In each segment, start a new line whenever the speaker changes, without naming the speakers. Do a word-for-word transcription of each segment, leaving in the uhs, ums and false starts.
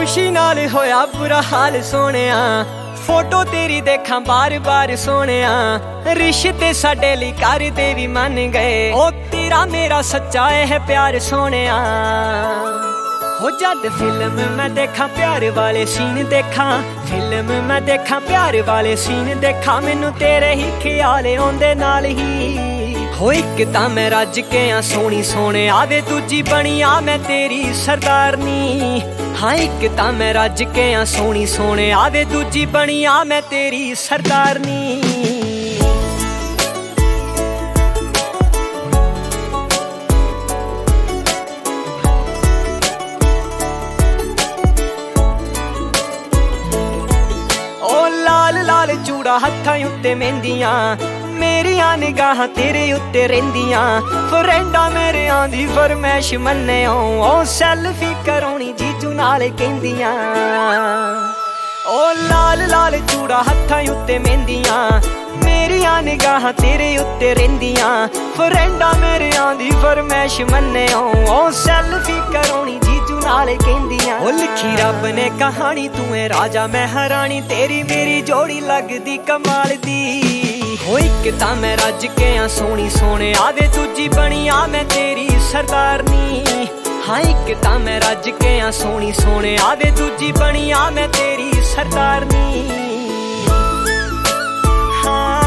खुशी नाल होया बुरा हाल सोनिया, फोटो तेरी देखा बार बार सोनिया। रिश्ते साडे लई करदे भी मन गए, ओ तेरा मेरा सच्चा है प्यार सोनिया। हो जद फिल्म मैं देखा प्यार वाले सीन देखा, फिल्म मैं देखा प्यार वाले सीन देखा, मैनू तेरे ही ख्याल आउंदे नाल ही। हो इक तां मैं रज के आ सोहनी सोहणे आवे, दूजी बनी आ मैं तेरी सरदारनी। हाँ इक तां मैं रज के आ सोहनी सोहणे आवे, दूजी बनी आ मैं तेरी सरदारनी। लाल चूड़ा हत्थां उत्ते मेहंदियां, मेरियां निगाहां तेरे उत्ते रहिंदियां। फ्रेंडा मेरे आंदी फरमैश मन्ने ओ सैल्फी करौनी जीजू नाल कहंदियां। ओ लाल लाल चूड़ा हत्थां उत्ते मेहंदियां, मेरियां निगाहां तेरे उत्ते रहिंदियां। फ्रेंडा मेरे आंदी फरमैश मन्ने ओ सैल्फी करौनी जीजू नाल कहंदियां। ओ लिखी रब ने कहानी तू है राजा मैं हरानी, तेरी मेरी जोड़ी लगदी कमाल दी। हो इक तां मैं रज के आ सोहनी सोहणे आवे, दूजी बनी आ मैं तेरी सरदारनी। हाँ इक तां मैं रज के आ सोहनी सोहणे आवे, दूजी बनी आ मैं तेरी सरदारनी। हाँ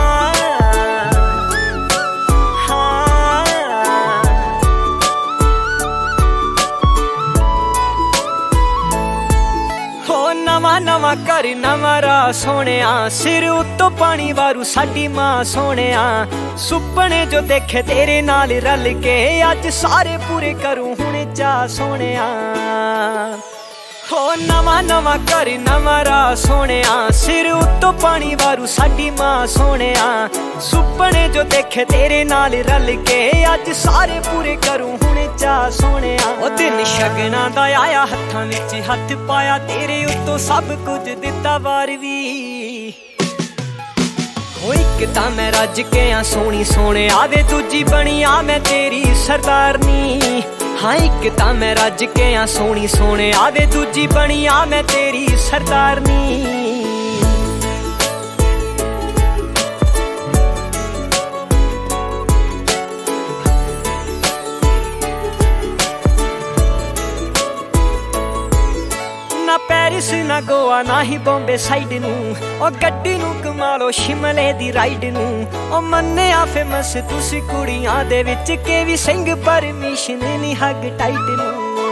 नवा नवा घर नवा राह सोहणिया, सिर उत्तों पानी वारू साडी मां सोहणिया। सुपने जो देखे तेरे नाल रल के, अज सारे पूरे करूं हुणे चाह सोहणिया। हो नवा नवा घर नवा राह सोहणिया, सिर उत्तों पानी वारू साडी मां सोहणिया। सुपने जो देखे तेरे नाल रल के, अज सारे पूरे करूं हुणे चाह सोहणिया। ओ दिन शगना दा आया हत्थां विच हत्थ पाया, तेरे उत्तों सब कुछ दिता वार वी। हो इक तां मैं रज के आ सोहनी सोहणे आवे, दूजी बनी आ मैं तेरी सरदारनी। हाँ इक तां मैं रज के आ सोहनी सोहणे आवे, दूजी बनी आ मैं तेरी सरदारनी। ना पैरिस ना गोवा ना ही बॉम्बे साइड नू, ओ गड्डी नू कमा लो शिमले दी राइड नू। ओ मन्निया फेमस तुसी कुड़ियां दे विच के वी सिंह परमिशन नी हग टाइट नू।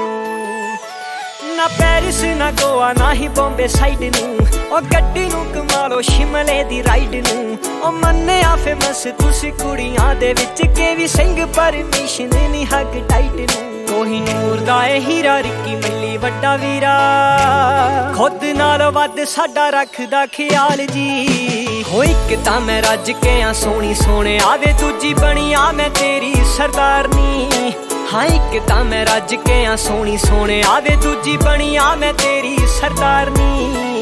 ना पैरिस ना गोवा ना ही बॉम्बे साइड नू, ओ गड्डी नू कमा लो शिमले दी राइड नू। ओ मन्निया फेमस तुसी कुड़ियां दे विच के वी सिंह परमिशन नी हग टाइट नू। कोहिनूर दा ए हीरा रिक्की मिली वड्डा वीरा, खुद नाल वध साडा रखदा ख्याल जी। हो इक तां मैं रज के आ सोहनी सोहणे आवे, दूजी बनी आ मैं तेरी सरदारनी। हाँ इक तां मैं रज के आ सोहनी सोहणे आवे, दूजी बनी आ मैं तेरी सरदारनी।